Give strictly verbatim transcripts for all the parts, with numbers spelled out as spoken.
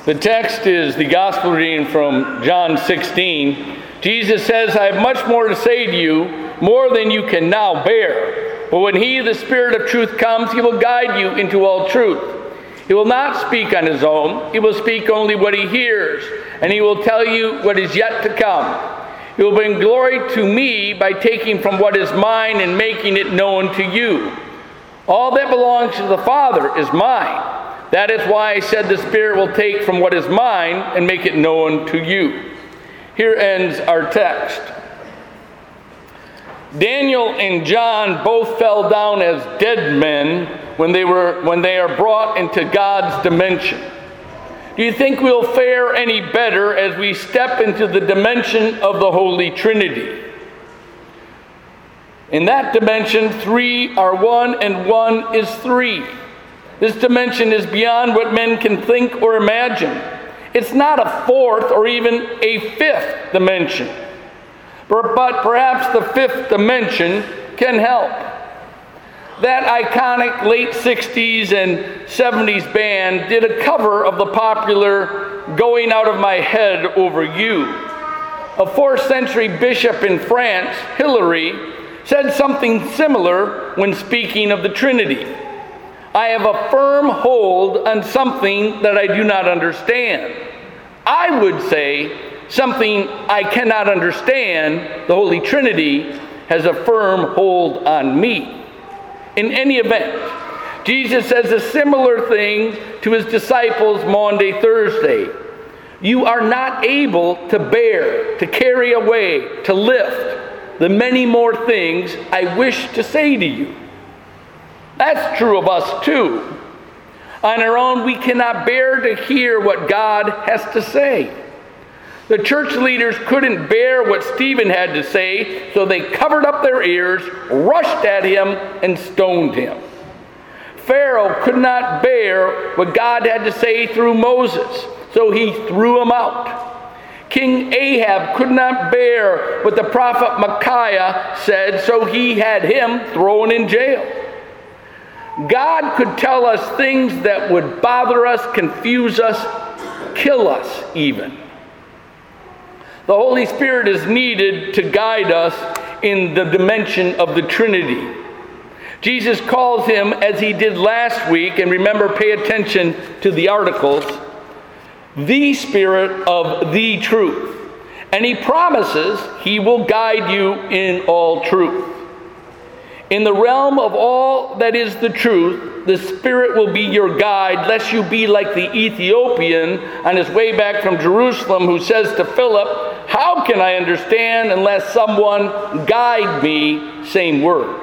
The text is the gospel reading from John sixteen. Jesus says, I have much more to say to you, more than you can now bear. But when he, the Spirit of truth, comes, he will guide you into all truth. He will not speak on his own. He will speak only what he hears, and he will tell you what is yet to come. He will bring glory to me by taking from what is mine and making it known to you. All that belongs to the Father is mine. That is why I said the Spirit will take from what is mine and make it known to you. Here ends our text. Daniel and John both fell down as dead men when they were when they are brought into God's dimension. Do you think we'll fare any better as we step into the dimension of the Holy Trinity? In that dimension, three are one and one is three. This dimension is beyond what men can think or imagine. It's not a fourth or even a fifth dimension. But perhaps the fifth dimension can help. That iconic late sixties and seventies band did a cover of the popular Going Out of My Head Over You. A fourth century bishop in France, Hilary, said something similar when speaking of the Trinity. I have a firm hold on something that I do not understand. I would say something I cannot understand, the Holy Trinity, has a firm hold on me. In any event, Jesus says a similar thing to his disciples Maundy Thursday. You are not able to bear, to carry away, to lift the many more things I wish to say to you. That's true of us too. On our own, we cannot bear to hear what God has to say. The church leaders couldn't bear what Stephen had to say, so they covered up their ears, rushed at him, and stoned him. Pharaoh could not bear what God had to say through Moses, so he threw him out. King Ahab could not bear what the prophet Micaiah said, so he had him thrown in jail. God could tell us things that would bother us, confuse us, kill us even. The Holy Spirit is needed to guide us in the dimension of the Trinity. Jesus calls him, as he did last week, and remember, pay attention to the articles, the Spirit of the truth. And he promises he will guide you in all truth. In the realm of all that is the truth, the Spirit will be your guide, lest you be like the Ethiopian on his way back from Jerusalem, who says to Philip, how can I understand unless someone guide me? Same word.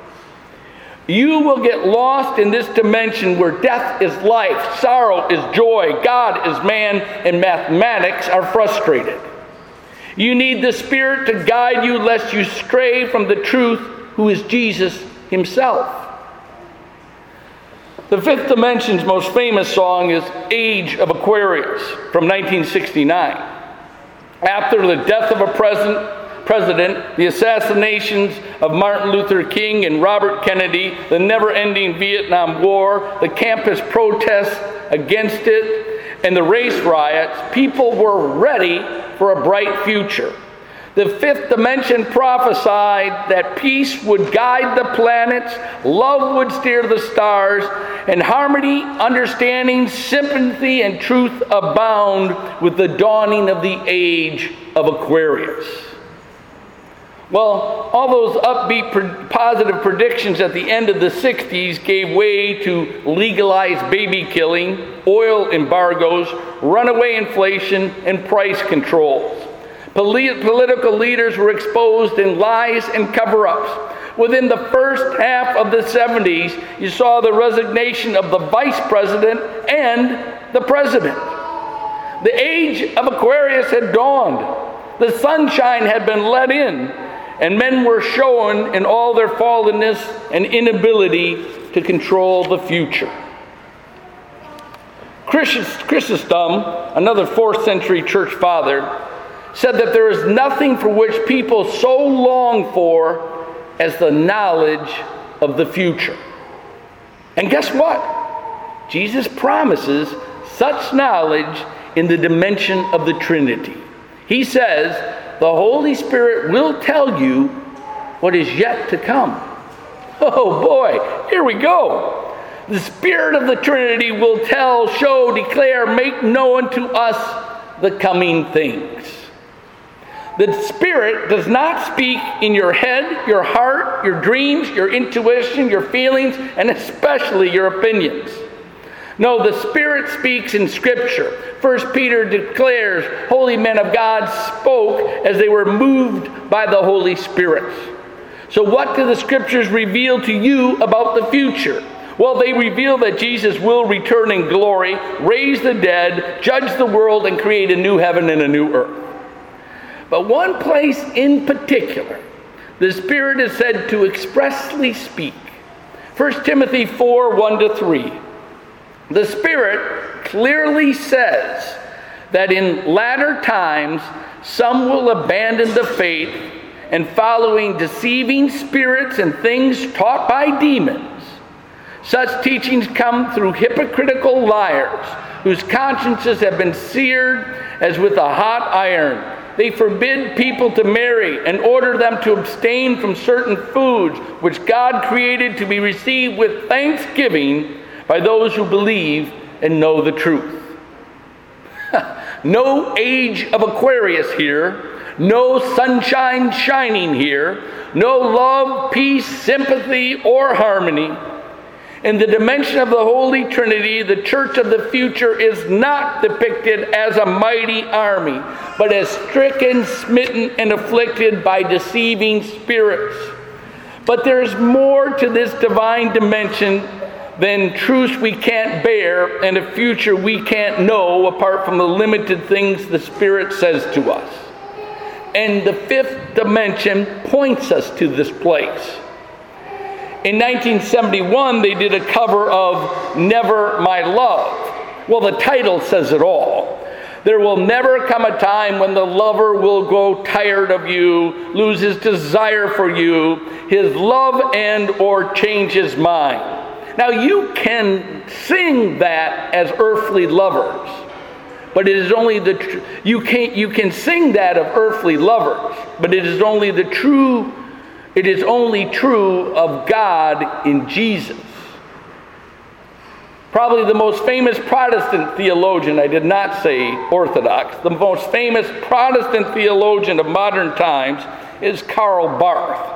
You will get lost in this dimension where death is life, sorrow is joy, God is man, and mathematics are frustrated. You need the Spirit to guide you lest you stray from the truth, who is Jesus himself. The Fifth Dimension's most famous song is Age of Aquarius from nineteen sixty-nine. After the death of a president, president, the assassinations of Martin Luther King and Robert Kennedy, the never-ending Vietnam War, the campus protests against it, and the race riots, people were ready for a bright future. The Fifth Dimension prophesied that peace would guide the planets, love would steer the stars, and harmony, understanding, sympathy, and truth abound with the dawning of the age of Aquarius. Well, all those upbeat, positive predictions at the end of the sixties gave way to legalized baby killing, oil embargoes, runaway inflation, and price controls. Political leaders were exposed in lies and cover-ups. Within the first half of the seventies, you saw the resignation of the vice president and the president. The age of Aquarius had dawned. The sunshine had been let in, and men were shown in all their fallenness and inability to control the future. Chrysostom, another fourth century church father, said that there is nothing for which people so long for as the knowledge of the future. And guess what? Jesus promises such knowledge in the dimension of the Trinity. He says, the Holy Spirit will tell you what is yet to come. Oh boy, here we go. The Spirit of the Trinity will tell, show, declare, make known to us the coming things. The Spirit does not speak in your head, your heart, your dreams, your intuition, your feelings, and especially your opinions. No, the Spirit speaks in Scripture. First Peter declares, holy men of God spoke as they were moved by the Holy Spirit. So what do the Scriptures reveal to you about the future? Well, they reveal that Jesus will return in glory, raise the dead, judge the world, and create a new heaven and a new earth. But one place in particular, the Spirit is said to expressly speak. First Timothy four, one to three. The Spirit clearly says that in latter times some will abandon the faith and following deceiving spirits and things taught by demons. Such teachings come through hypocritical liars whose consciences have been seared as with a hot iron. They forbid people to marry and order them to abstain from certain foods which God created to be received with thanksgiving by those who believe and know the truth. No age of Aquarius here, no sunshine shining here, no love, peace, sympathy, or harmony. In the dimension of the Holy Trinity, the church of the future is not depicted as a mighty army, but as stricken, smitten, and afflicted by deceiving spirits. But there's more to this divine dimension than truths we can't bear and a future we can't know apart from the limited things the Spirit says to us. And the fifth dimension points us to this place. In nineteen seventy-one, they did a cover of Never My Love. Well, the title says it all. There will never come a time when the lover will grow tired of you, lose his desire for you, his love and or change his mind. Now, you can sing that as earthly lovers, but it is only the tr- you can you can sing that of earthly lovers, but it is only the true. It is only true of God in Jesus. Probably the most famous Protestant theologian, I did not say Orthodox, the most famous Protestant theologian of modern times is Karl Barth.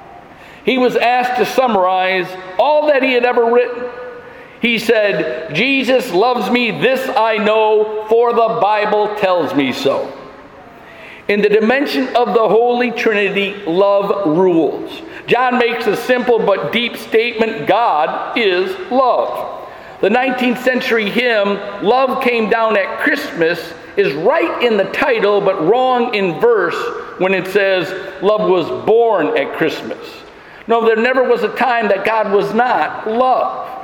He was asked to summarize all that he had ever written. He said, Jesus loves me, this I know, for the Bible tells me so. In the dimension of the Holy Trinity, love rules. John makes a simple but deep statement, God is love. The nineteenth century hymn, Love Came Down at Christmas, is right in the title but wrong in verse when it says, love was born at Christmas. No, there never was a time that God was not love.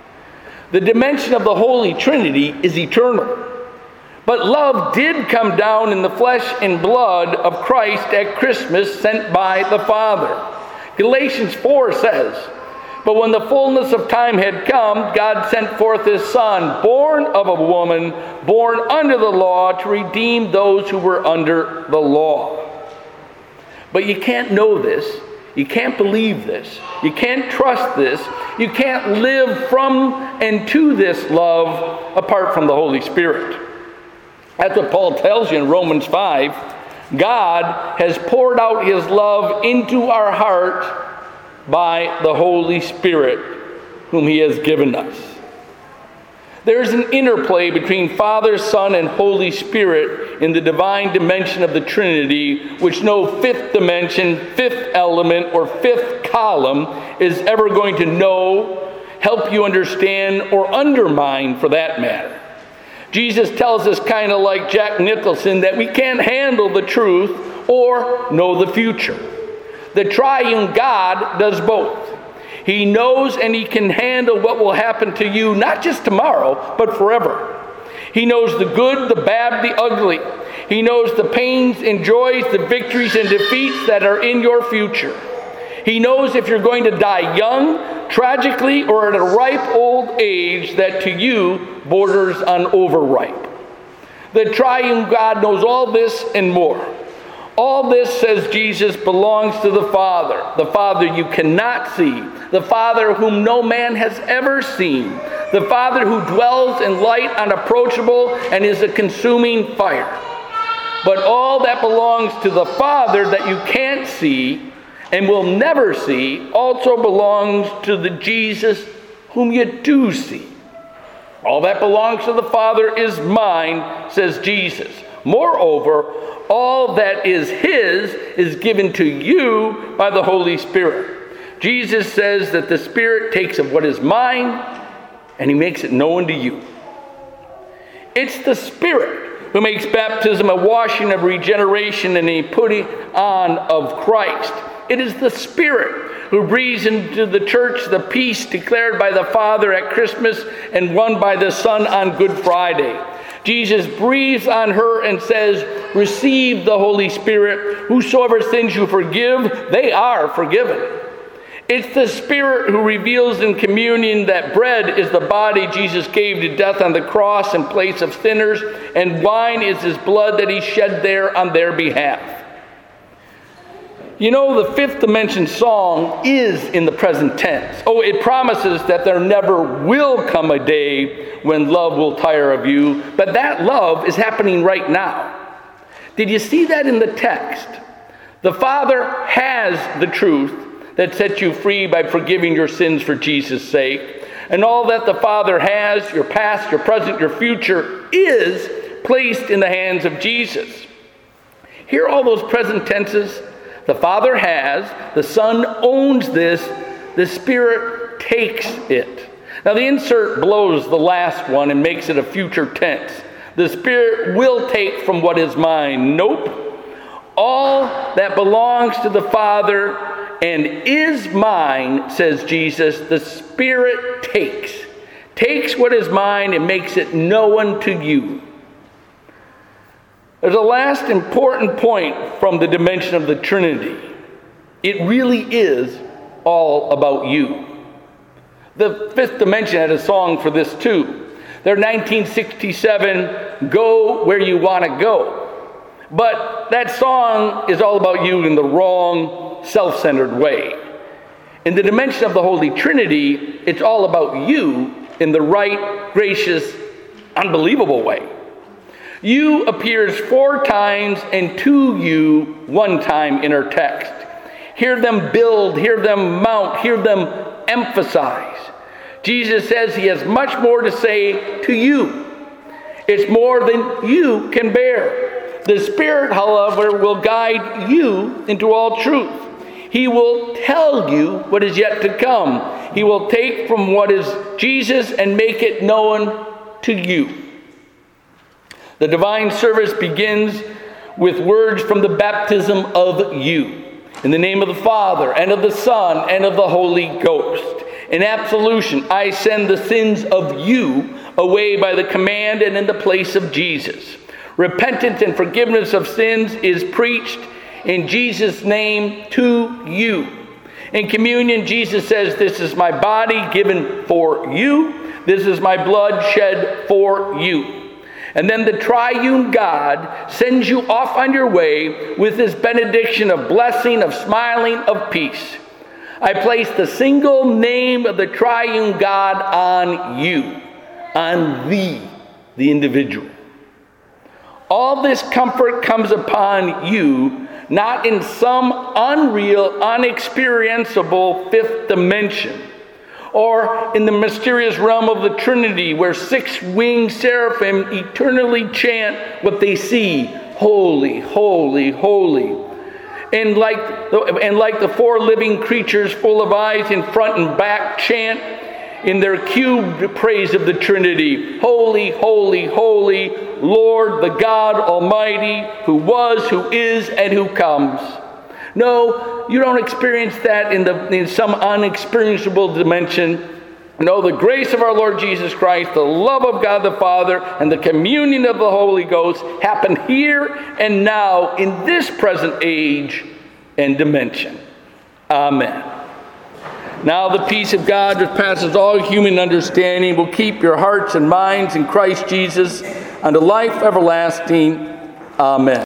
The dimension of the Holy Trinity is eternal. But love did come down in the flesh and blood of Christ at Christmas, sent by the Father. Galatians four says, but when the fullness of time had come, God sent forth his Son, born of a woman, born under the law, to redeem those who were under the law. But you can't know this. You can't believe this. You can't trust this. You can't live from and to this love apart from the Holy Spirit. That's what Paul tells you in Romans five. God has poured out his love into our heart by the Holy Spirit, whom he has given us. There's an interplay between Father, Son, and Holy Spirit in the divine dimension of the Trinity, which no fifth dimension, fifth element, or fifth column is ever going to know, help you understand, or undermine for that matter. Jesus tells us, kind of like Jack Nicholson, that we can't handle the truth or know the future. The triune God does both. He knows and he can handle what will happen to you, not just tomorrow, but forever. He knows the good, the bad, the ugly. He knows the pains and joys, the victories and defeats that are in your future. He knows if you're going to die young, tragically or at a ripe old age that to you borders on overripe. The triune God knows all this and more. All this, says Jesus, belongs to the Father, the Father you cannot see, the Father whom no man has ever seen, the Father who dwells in light unapproachable and is a consuming fire. But all that belongs to the Father that you can't see and will never see also belongs to the Jesus whom you do see. All that belongs to the Father is mine, says Jesus. Moreover, all that is his is given to you by the Holy Spirit. Jesus says that the Spirit takes of what is mine and he makes it known to you. It's the Spirit who makes baptism a washing of regeneration and a putting on of Christ. It is the Spirit who breathes into the church the peace declared by the Father at Christmas and won by the Son on Good Friday. Jesus breathes on her and says, receive the Holy Spirit. Whosoever sins you forgive, they are forgiven. It's the Spirit who reveals in communion that bread is the body Jesus gave to death on the cross in place of sinners, and wine is his blood that he shed there on their behalf. You know, the fifth dimension song is in the present tense. Oh, it promises that there never will come a day when love will tire of you, but that love is happening right now. Did you see that in the text? The Father has the truth that sets you free by forgiving your sins for Jesus' sake. And all that the Father has, your past, your present, your future, is placed in the hands of Jesus. Hear all those present tenses? The Father has, the Son owns this, the Spirit takes it. Now the insert blows the last one and makes it a future tense. The Spirit will take from what is mine. Nope. All that belongs to the Father and is mine, says Jesus, the Spirit takes. Takes what is mine and makes it known to you. There's a last important point from the dimension of the Trinity. It really is all about you. The fifth dimension had a song for this too. Their nineteen sixty-seven, Go Where You Want to Go. But that song is all about you in the wrong, self-centered way. In the dimension of the Holy Trinity, it's all about you in the right, gracious, unbelievable way. You appears four times and to you one time in our text. Hear them build, hear them mount, hear them emphasize. Jesus says he has much more to say to you. It's more than you can bear. The Spirit, however, will guide you into all truth. He will tell you what is yet to come. He will take from what is Jesus and make it known to you. The divine service begins with words from the baptism of you. In the name of the Father, and of the Son, and of the Holy Ghost. In absolution, I send the sins of you away by the command and in the place of Jesus. Repentance and forgiveness of sins is preached in Jesus' name to you. In communion, Jesus says, this is my body given for you. This is my blood shed for you. And then the triune God sends you off on your way with his benediction of blessing, of smiling, of peace. I place the single name of the triune God on you, on thee, the individual. All this comfort comes upon you, not in some unreal, unexperienceable fifth dimension, or in the mysterious realm of the Trinity, where six-winged seraphim eternally chant what they see, holy, holy, holy. And like, and like the four living creatures full of eyes in front and back chant in their cubed praise of the Trinity, holy, holy, holy, Lord, the God Almighty, who was, who is, and who comes. No, you don't experience that in, the, in some unexperienceable dimension. No, the grace of our Lord Jesus Christ, the love of God the Father, and the communion of the Holy Ghost happen here and now in this present age and dimension. Amen. Now the peace of God that passes all human understanding will keep your hearts and minds in Christ Jesus unto life everlasting. Amen.